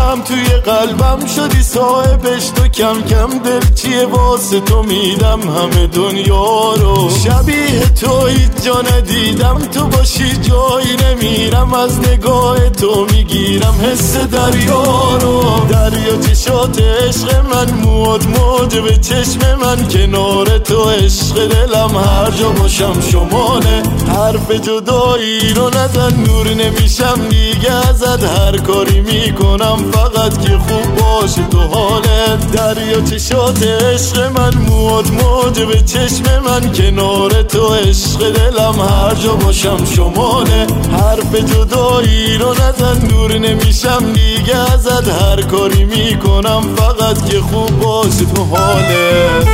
هم توی قلبم شدی صاحبش، تو کم کم دل چیه واسه تو میدم همه دنیا رو. شبیه تو هیچ جا ندیدم، تو باشی جایی نمیرم، از نگاه تو میگیرم حس دریا رو. دریا چشات عشق من، موت موج به چشم من، کنار تو عشق دلم هر جا باشم شماله. حرف جدایی رو نزن، نور نمیشم دیگه ازت، هر کاری میکنم فقط که خوب باشه تو حالت. دریا چشات عشق من، موت موج به چشم من، کنار تو عشق دلم هر جا باشم شماله. حرف جدایی رو نزن، نور نمیشم دیگه ازت، هر کاری میکنم فقط که خوب باشه تو حالت.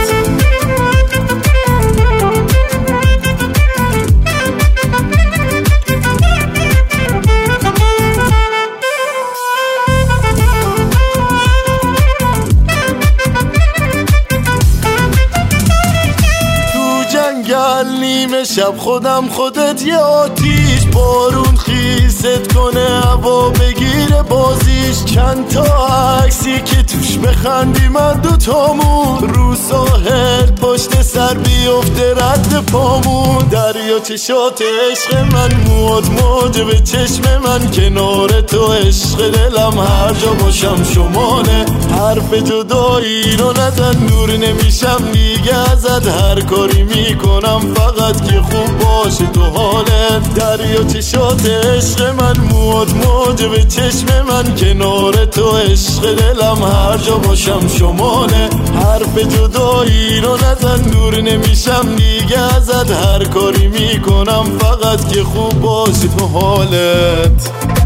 نیمه شب خودم خودت یه آتیش، بارون خیست کنه هوا بگیره بازیش. چند تا عکسی که توش بخندی من دوتامون، رو ساحل پشت سر بیفته رد پامون. دریا چشات عشق من، موت موج به چشم من، کنار تو عشق دلم هر جا باشم شماله. حرف جدایی رو نزن، نور نمیشم دیگه ازت، هر کاری میکنم فقط که خوب باشه تو حالت. دریا چشات عشق من، موت موج به چشم من، کنار تو عشق دلم هر جا باشم شماله. حرف جدایی رو نزن، دور نمیشم دیگه ازت، هر کاری میکنم فقط که خوب باشه تو حالت.